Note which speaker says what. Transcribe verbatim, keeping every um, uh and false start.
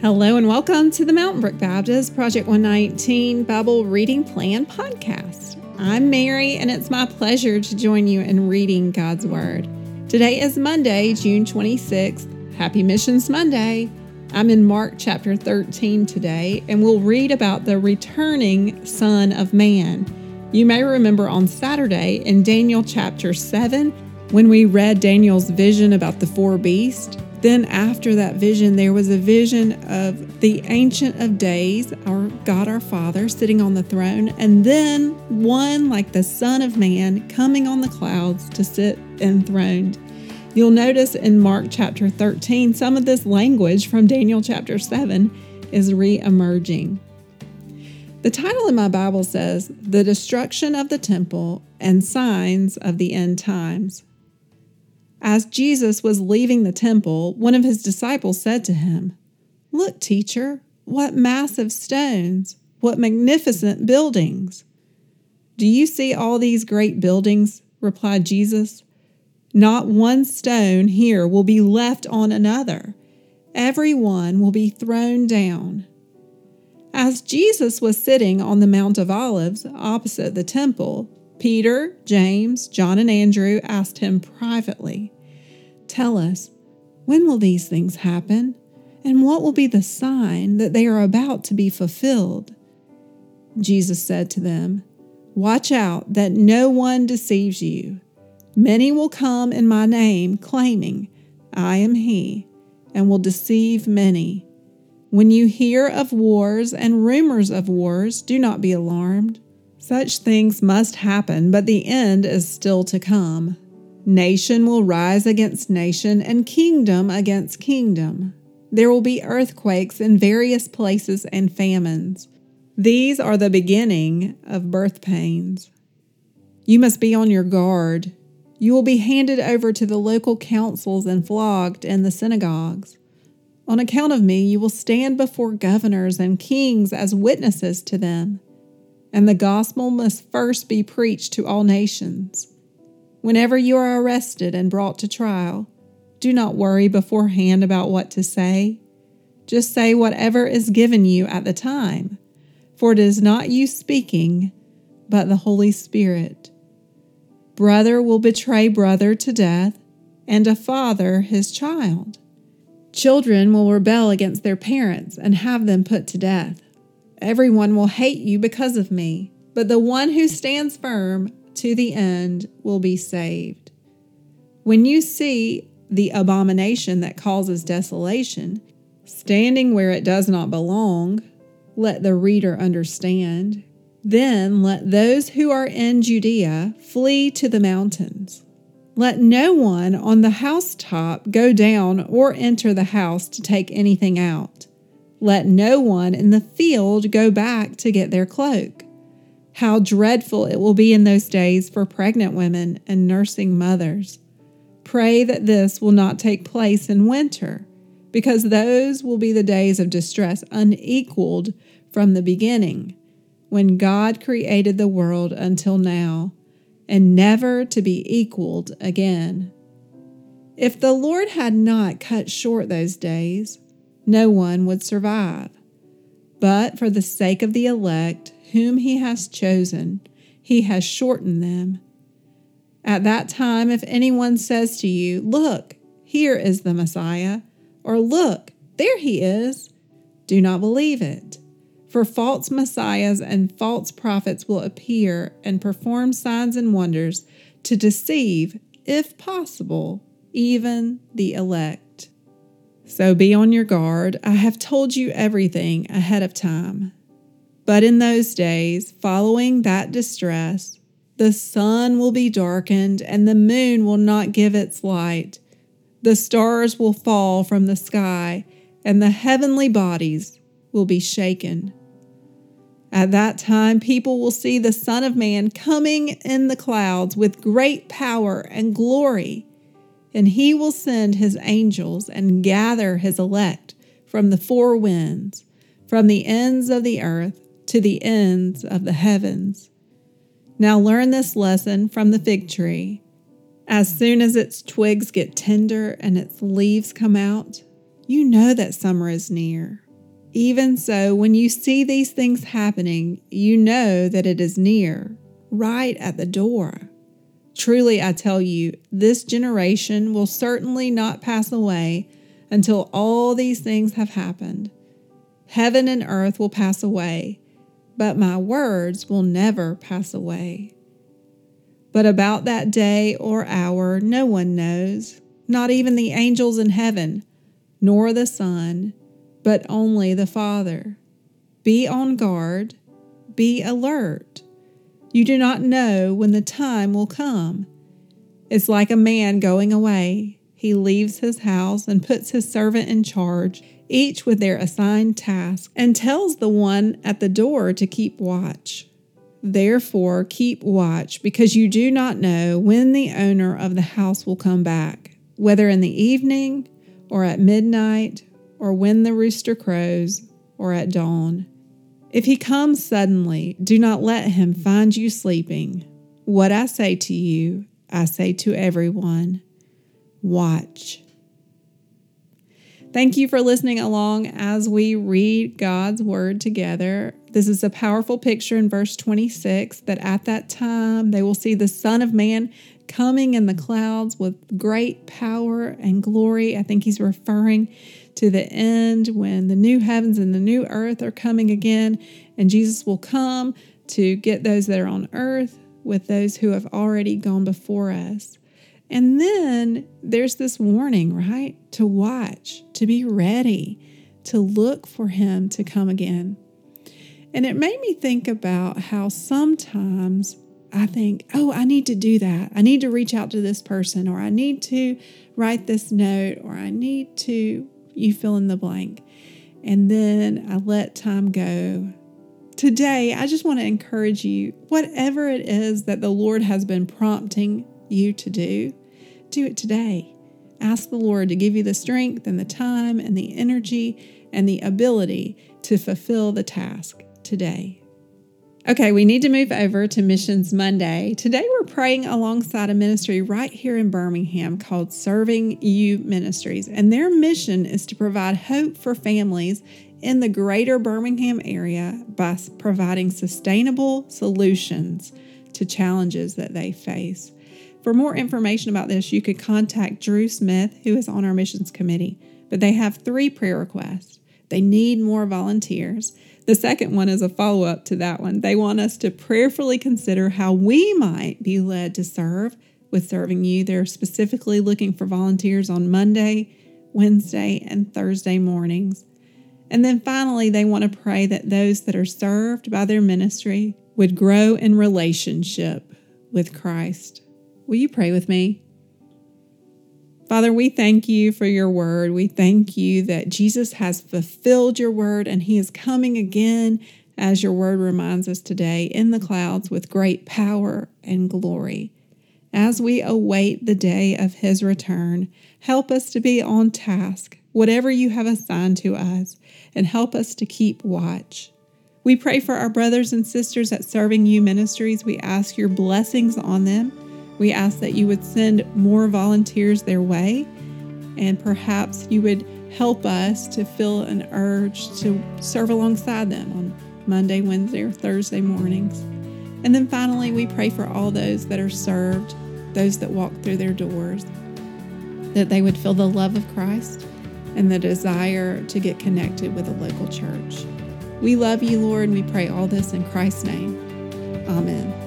Speaker 1: Hello and welcome to the Mountain Brook Baptist Project one nineteen Bible Reading Plan podcast. I'm Mary, and it's my pleasure to join you in reading God's Word. Today is Monday, June twenty-sixth. Happy Missions Monday. I'm in Mark chapter thirteen today, and we'll read about the returning Son of Man. You may remember on Saturday in Daniel chapter seven, when we read Daniel's vision about the four beasts. Then after that vision, there was a vision of the Ancient of Days, our God our Father, sitting on the throne, and then one like the Son of Man coming on the clouds to sit enthroned. You'll notice in Mark chapter thirteen, some of this language from Daniel chapter seven is re-emerging. The title in my Bible says, The Destruction of the Temple and Signs of the End Times. As Jesus was leaving the temple, one of his disciples said to him, "Look, teacher, what massive stones, what magnificent buildings." "Do you see all these great buildings?" replied Jesus. "Not one stone here will be left on another. Every one will be thrown down." As Jesus was sitting on the Mount of Olives opposite the temple, Peter, James, John, and Andrew asked him privately, "Tell us, when will these things happen? And what will be the sign that they are about to be fulfilled?" Jesus said to them, "Watch out that no one deceives you. Many will come in my name, claiming, 'I am he,' and will deceive many. When you hear of wars and rumors of wars, do not be alarmed. Such things must happen, but the end is still to come. Nation will rise against nation and kingdom against kingdom. There will be earthquakes in various places and famines. These are the beginning of birth pains. You must be on your guard. You will be handed over to the local councils and flogged in the synagogues. On account of me, you will stand before governors and kings as witnesses to them. And the gospel must first be preached to all nations. Whenever you are arrested and brought to trial, do not worry beforehand about what to say. Just say whatever is given you at the time, for it is not you speaking, but the Holy Spirit. Brother will betray brother to death, and a father his child. Children will rebel against their parents and have them put to death. Everyone will hate you because of me, but the one who stands firm to the end will be saved. When you see the abomination that causes desolation, standing where it does not belong, let the reader understand. Then let those who are in Judea flee to the mountains. Let no one on the housetop go down or enter the house to take anything out. Let no one in the field go back to get their cloak. How dreadful it will be in those days for pregnant women and nursing mothers. Pray that this will not take place in winter, because those will be the days of distress unequaled from the beginning, when God created the world until now, and never to be equaled again. If the Lord had not cut short those days, no one would survive. But for the sake of the elect, whom he has chosen, he has shortened them. At that time, if anyone says to you, 'Look, here is the Messiah,' or 'Look, there he is,' do not believe it. For false messiahs and false prophets will appear and perform signs and wonders to deceive, if possible, even the elect. So be on your guard. I have told you everything ahead of time. But in those days, following that distress, the sun will be darkened and the moon will not give its light. The stars will fall from the sky and the heavenly bodies will be shaken. At that time, people will see the Son of Man coming in the clouds with great power and glory. And he will send his angels and gather his elect from the four winds, from the ends of the earth to the ends of the heavens. Now learn this lesson from the fig tree. As soon as its twigs get tender and its leaves come out, you know that summer is near. Even so, when you see these things happening, you know that it is near, right at the door. Truly, I tell you, this generation will certainly not pass away until all these things have happened. Heaven and earth will pass away, but my words will never pass away. But about that day or hour no one knows, not even the angels in heaven, nor the Son, but only the Father. Be on guard, be alert. You do not know when the time will come. It's like a man going away. He leaves his house and puts his servant in charge, each with their assigned task, and tells the one at the door to keep watch. Therefore, keep watch, because you do not know when the owner of the house will come back, whether in the evening or at midnight, or when the rooster crows, or at dawn. If he comes suddenly, do not let him find you sleeping. What I say to you, I say to everyone, watch. Thank you for listening along as we read God's Word together. This is a powerful picture in verse twenty-six that at that time they will see the Son of Man coming in the clouds with great power and glory. I think he's referring to the end when the new heavens and the new earth are coming again, and Jesus will come to get those that are on earth with those who have already gone before us. And then there's this warning, right? To watch, to be ready, to look for him to come again. And it made me think about how sometimes I think, oh, I need to do that. I need to reach out to this person, or I need to write this note, or I need to, you fill in the blank. And then I let time go. Today, I just want to encourage you, whatever it is that the Lord has been prompting you to do, do it today. Ask the Lord to give you the strength and the time and the energy and the ability to fulfill the task today. Okay, we need to move over to Missions Monday. Today we're praying alongside a ministry right here in Birmingham called Serving You Ministries, and their mission is to provide hope for families in the greater Birmingham area by providing sustainable solutions to challenges that they face. For more information about this, you could contact Drew Smith, who is on our missions committee, but they have three prayer requests. They need more volunteers. The second one is a follow-up to that one. They want us to prayerfully consider how we might be led to serve with Serving You. They're specifically looking for volunteers on Monday, Wednesday, and Thursday mornings. And then finally, they want to pray that those that are served by their ministry would grow in relationship with Christ. Will you pray with me? Father, we thank you for your word. We thank you that Jesus has fulfilled your word and he is coming again, as your word reminds us today, in the clouds with great power and glory. As we await the day of his return, help us to be on task, whatever you have assigned to us, and help us to keep watch. We pray for our brothers and sisters at Serving You Ministries. We ask your blessings on them. We ask that you would send more volunteers their way, and perhaps you would help us to feel an urge to serve alongside them on Monday, Wednesday, or Thursday mornings. And then finally, we pray for all those that are served, those that walk through their doors, that they would feel the love of Christ and the desire to get connected with a local church. We love you, Lord, and we pray all this in Christ's name. Amen.